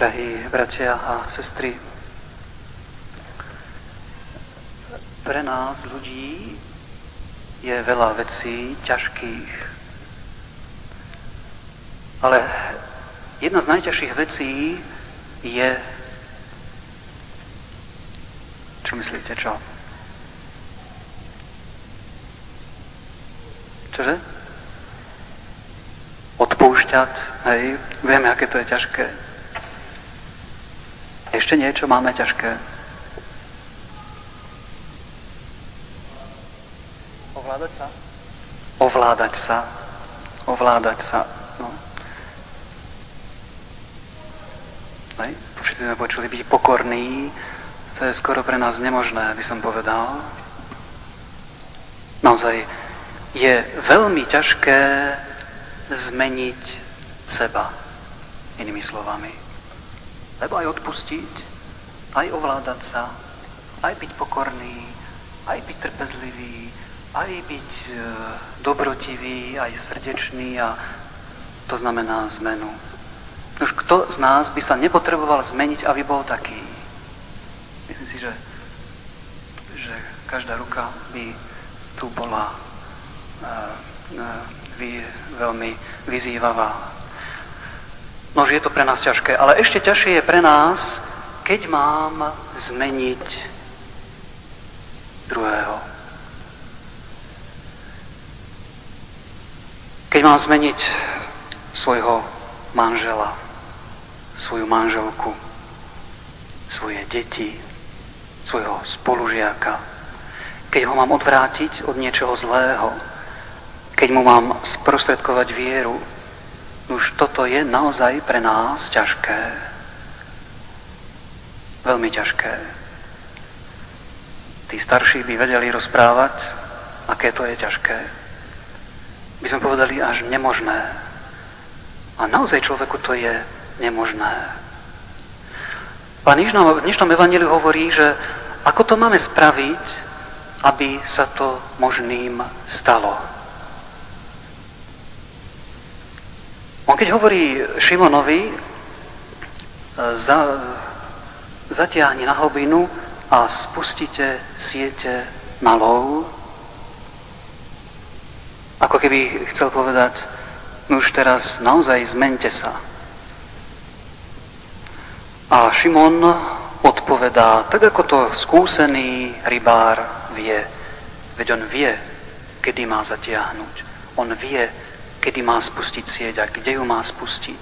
Drahí bratia a sestry, pre nás ľudí je veľa vecí ťažkých. Ale jedna z najťažších vecí je... Čo myslíte, čo? Čože? Odpúšťať, hej? Vieme, aké to je ťažké. Ešte niečo máme ťažké. Ovládať sa. No. Hej? Všetci sme počuli byť pokorný. To je skoro pre nás nemožné, by som povedal. Naozaj je veľmi ťažké zmeniť seba, inými slovami. Lebo aj odpustiť, aj ovládať sa, aj byť pokorný, aj byť trpezlivý, aj byť dobrotivý, aj srdečný, a to znamená zmenu. Už kto z nás by sa nepotreboval zmeniť, aby bol taký? Myslím si, že každá ruka by tu bola veľmi vyzývavá. Nože je to pre nás ťažké, ale ešte ťažšie je pre nás, keď mám zmeniť druhého. Keď mám zmeniť svojho manžela, svoju manželku, svoje deti, svojho spolužiaka, keď ho mám odvrátiť od niečoho zlého, keď mu mám sprostredkovať vieru, už toto je naozaj pre nás ťažké. Veľmi ťažké. Tí starší by vedeli rozprávať, aké to je ťažké. By sme povedali až nemožné. A naozaj človeku to je nemožné. Pán Ježiš nám v dnešnom evanjeliu hovorí, že ako to máme spraviť, aby sa to možným stalo. On keď hovorí Šimonovi, zatiahni na hlbinu a spustite siete na lov, ako keby chcel povedať, no už teraz naozaj zmente sa. A Šimon odpovedá, tak ako to skúsený rybár vie, veď on vie, kedy má zatiahnuť. On vie, kedy má spustiť sieť a kde ju má spustiť.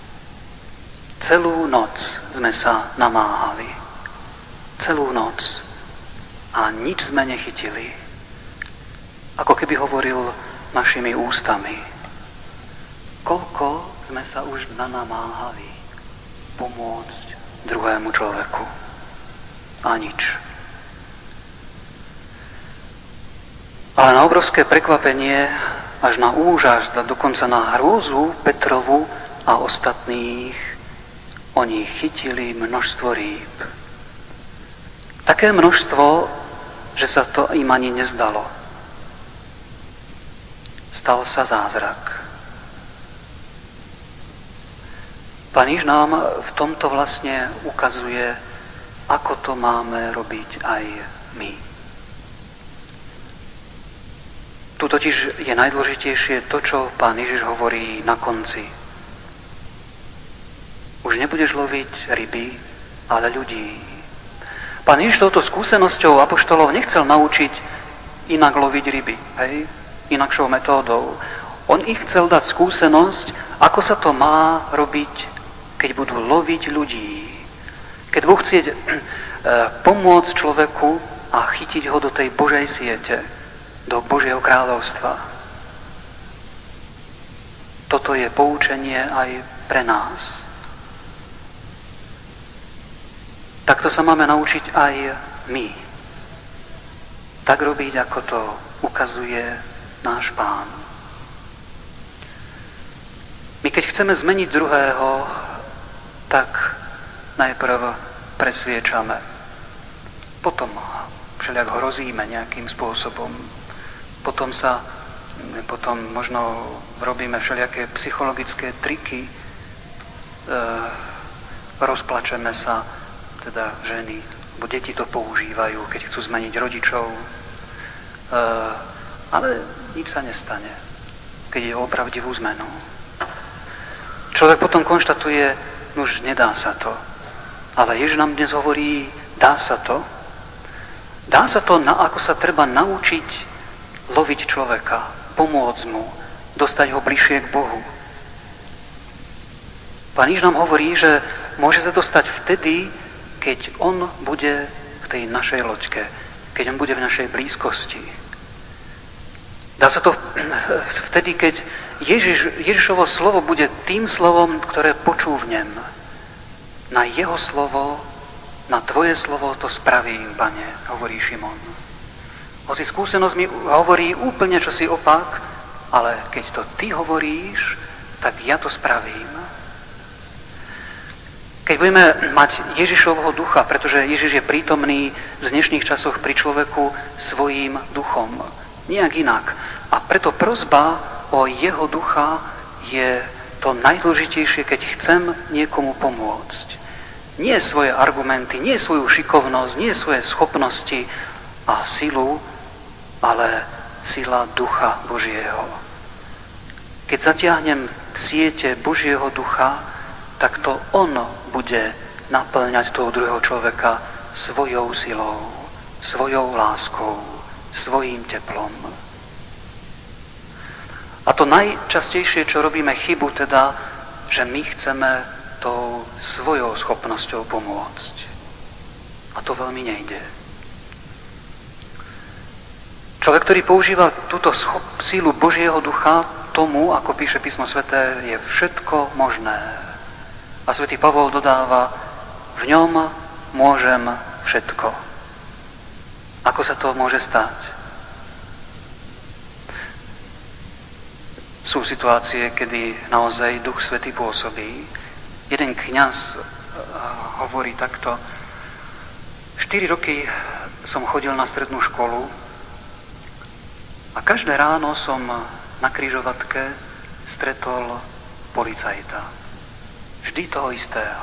Celú noc sme sa namáhali. Celú noc. A nič sme nechytili. Ako keby hovoril našimi ústami. Koľko sme sa už namáhali pomôcť druhému človeku. A nič. Ale na obrovské prekvapenie, až na úžas, dokonca na hrôzu Petrovu a ostatných, oni chytili množstvo rýb. Také množstvo, že sa to im ani nezdalo. Stal sa zázrak. Pán Ježiš nám v tomto vlastne ukazuje, ako to máme robiť aj my. Tu totiž je najdôležitejšie to, čo Pán Ježiš hovorí na konci. Už nebudeš loviť ryby, ale ľudí. Pán Ježiš touto skúsenosťou apoštolov nechcel naučiť inak loviť ryby, hej? Inakšou metódou. On ich chcel dať skúsenosť, ako sa to má robiť, keď budú loviť ľudí. Keď budú chcieť pomôcť človeku a chytiť ho do tej Božej siete, do Božieho kráľovstva. Toto je poučenie aj pre nás. Takto sa máme naučiť aj my. Tak robiť, ako to ukazuje náš Pán. My keď chceme zmeniť druhého, tak najprv presviečame. Potom všelijak hrozíme nejakým spôsobom. Potom možno robíme všelijaké psychologické triky, rozplačeme sa, teda ženy, bo deti to používajú, keď chcú zmeniť rodičov. Ale nič sa nestane, keď je o pravdivú zmenu. Človek potom konštatuje, už nedá sa to. Ale Ježiš nám dnes hovorí, dá sa to. Dá sa to, ako sa treba naučiť loviť človeka, pomôcť mu, dostať ho bližšie k Bohu. Pán Ježiš nám hovorí, že môže sa to stať vtedy, keď on bude v tej našej loďke, keď on bude v našej blízkosti. Dá sa to vtedy, keď Ježišovo slovo bude tým slovom, ktoré počúvnem. Na jeho slovo, na tvoje slovo to spravím, Pane, hovorí Šimon. Hoci skúsenosť mi hovorí úplne čosi opak, ale keď to ty hovoríš, tak ja to spravím. Keď budeme mať Ježišovho ducha, pretože Ježiš je prítomný v dnešných časoch pri človeku svojím duchom, nejak inak. A preto prosba o jeho ducha je to najdôležitejšie, keď chcem niekomu pomôcť. Nie svoje argumenty, nie svoju šikovnosť, nie svoje schopnosti a silu, ale sila ducha Božieho. Keď zatiahnem siete Božieho ducha, tak to on bude naplňať toho druhého človeka svojou silou, svojou láskou, svojím teplom. A to najčastejšie, čo robíme chybu, teda, že my chceme tou svojou schopnosťou pomôcť. A to veľmi nejde. Človek, ktorý používa túto sílu Božieho ducha, tomu, ako píše Písmo sväté, je všetko možné. A svätý Pavol dodáva, v ňom môžem všetko. Ako sa to môže stať? Sú situácie, kedy naozaj Duch Svätý pôsobí. Jeden kňaz hovorí takto. 4 roky som chodil na strednú školu a každé ráno som na križovatke stretol policajta. Vždy toho istého.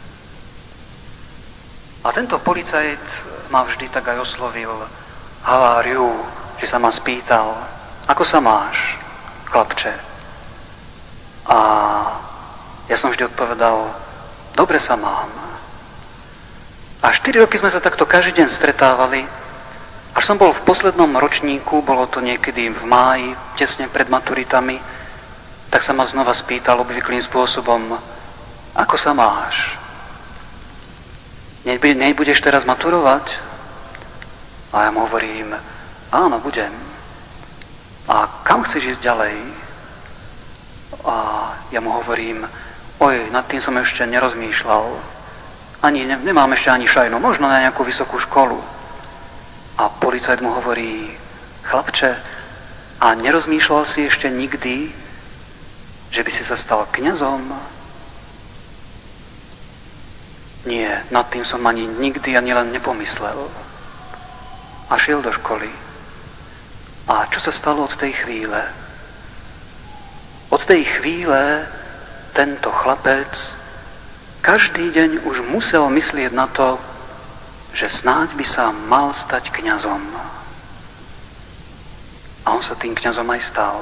A tento policajt ma vždy tak aj oslovil, how are you, že sa ma spýtal, ako sa máš, chlapče? A ja som vždy odpovedal, dobre sa mám. A 4 roky sme sa takto každý deň stretávali, až som bol v poslednom ročníku, bolo to niekedy v máji, tesne pred maturitami, tak sa ma znova spýtal obvyklým spôsobom, ako sa máš? Nebudeš teraz maturovať? A ja mu hovorím, áno, budem. A kam chceš ísť ďalej? A ja mu hovorím, nad tým som ešte nerozmýšľal. Nemám ešte ani šajnu, možno na nejakú vysokú školu. A policajt mu hovorí, chlapče, a nerozmýšľal si ešte nikdy, že by si sa stal kňazom? Nie, nad tým som ani nikdy ani len nepomyslel. A šiel do školy. A čo sa stalo od tej chvíle? Od tej chvíle tento chlapec každý deň už musel myslieť na to, že snáď by sa mal stať kňazom. A on sa tým kňazom aj stal.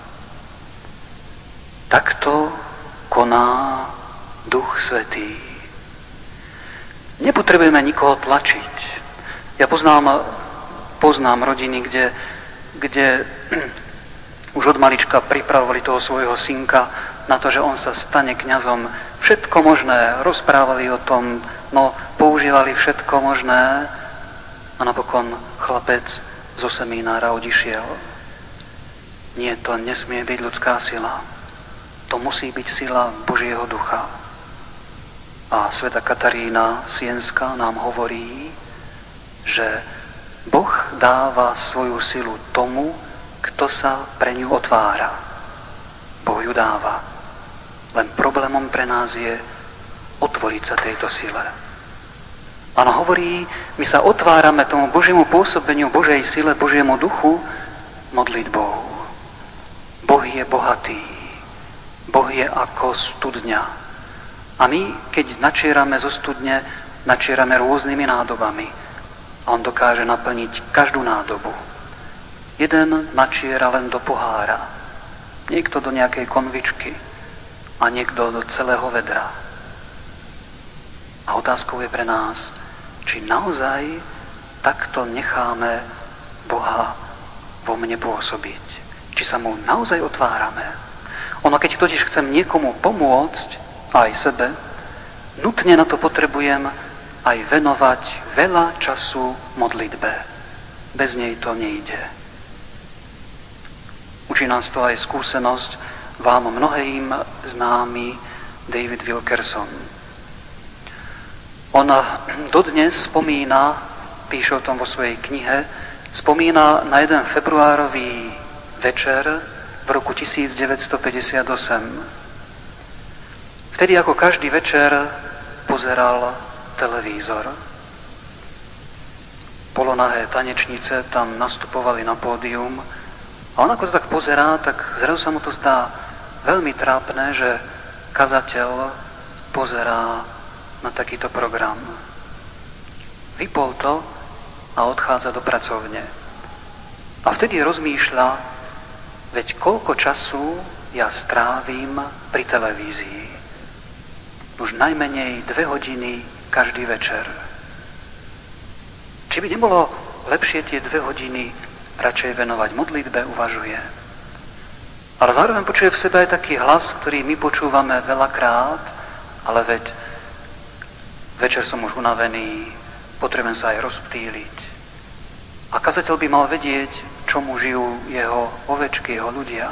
Takto koná Duch Svätý. Nepotrebujeme nikoho tlačiť. Ja poznám rodiny, kde už od malička pripravovali toho svojho synka na to, že on sa stane kňazom. Všetko možné, rozprávali o tom, používali všetko možné a napokon chlapec zo seminára odišiel. Nie, to nesmie byť ľudská sila. To musí byť sila Božieho ducha. A svätá Katarína Sienská nám hovorí, že Boh dáva svoju silu tomu, kto sa pre ňu otvára. Boh ju dáva. Len problémom pre nás je otvoriť sa tejto sile. A on hovorí, my sa otvárame tomu Božiemu pôsobeniu, Božej sile, Božiemu duchu modlitbou. Boh je bohatý. Boh je ako studňa. A my, keď načierame zo studne, načierame rôznymi nádobami. A on dokáže naplniť každú nádobu. Jeden načiera len do pohára, niekto do nejakej konvičky a niekto do celého vedra. A otázkou je pre nás, či naozaj takto necháme Boha vo mne pôsobiť. Či sa mu naozaj otvárame. Ono, keď totiž chcem niekomu pomôcť, aj sebe, nutne na to potrebujem aj venovať veľa času modlitbe. Bez nej to nejde. Učí nás to aj skúsenosť vám mnohým známy David Wilkerson. On dodnes spomína, píše o tom vo svojej knihe, spomína na jeden februárový večer v roku 1958. Vtedy ako každý večer pozeral televízor. Polonahé tanečnice tam nastupovali na pódium a on ako to tak pozerá, tak zrazu sa mu to zdá veľmi trápne, že kazateľ pozerá na takýto program. Vypol to a odchádza do pracovne. A vtedy rozmýšľa, veď koľko času ja strávim pri televízii. Už najmenej 2 hodiny každý večer. Či by nebolo lepšie tie 2 hodiny radšej venovať modlitbe, uvažuje. Ale zároveň počuje v sebe aj taký hlas, ktorý my počúvame veľakrát, ale veď večer som už unavený, potrebujem sa aj rozptýliť. A kazateľ by mal vedieť, čomu žijú jeho ovečky, jeho ľudia.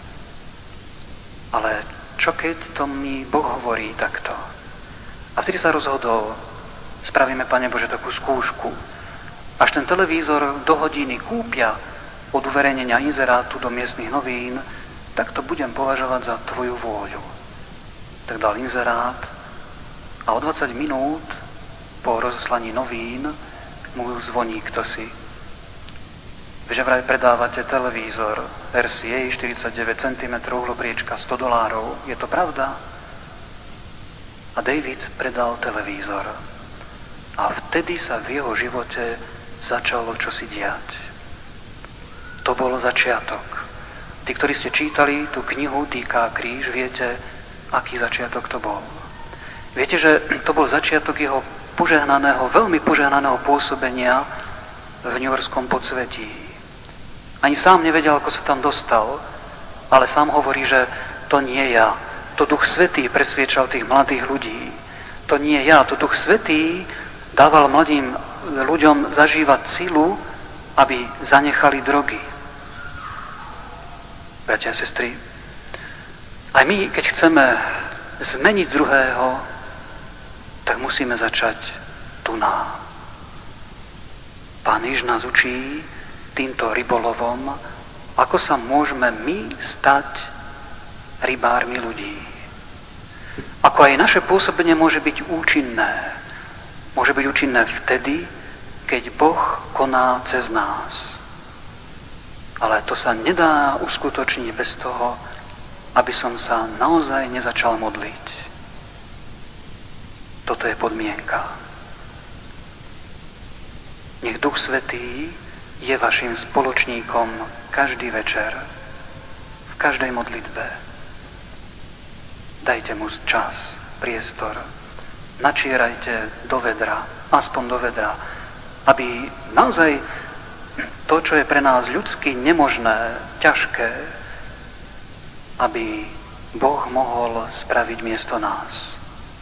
Ale čo keď to mi Boh hovorí takto? A vtedy sa rozhodol, spravíme, Pane Bože, takú skúšku. Až ten televízor do hodiny kúpia od uverejnenia inzerátu do miestnych novín, tak to budem považovať za tvoju vôľu. Tak dal inzerát a o 20 minút po rozoslaní novín mu zvoní ktosi. Že vraj predávate televízor RCA 49 cm, hlopriečka $100. Je to pravda? A David predal televízor. A vtedy sa v jeho živote začalo čosi diať. To bolo začiatok. Tí, ktorí ste čítali tú knihu Týka kríž, viete, aký začiatok to bol. Viete, že to bol začiatok jeho požehnaného, veľmi požehnaného pôsobenia v newyorskom podsvetí. Ani sám nevedel, ako sa tam dostal, ale sám hovorí, že to nie ja. To Duch Svätý presviečal tých mladých ľudí. To nie ja. To Duch Svätý dával mladým ľuďom zažívať silu, aby zanechali drogy. Bratia a sestry, aj my, keď chceme zmeniť druhého, tak musíme začať tu na. Pán Ježiš nás učí týmto rybolovom, ako sa môžeme my stať rybármi ľudí. Ako aj naše pôsobenie môže byť účinné. Môže byť účinné vtedy, keď Boh koná cez nás. Ale to sa nedá uskutočniť bez toho, aby som sa naozaj nezačal modliť. Toto je podmienka. Nech Duch Svätý je vašim spoločníkom každý večer, v každej modlitbe. Dajte mu čas, priestor, načierajte do vedra, aspoň do vedra, aby naozaj to, čo je pre nás ľudsky nemožné, ťažké, aby Boh mohol spraviť miesto nás.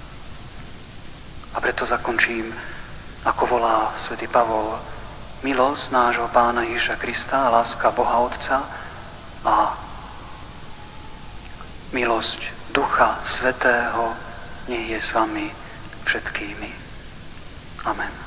A preto zakončím, ako volá svätý Pavol, milosť nášho Pána Ježiša Krista, láska Boha Otca a milosť Ducha Svätého nech je s vami všetkými. Amen.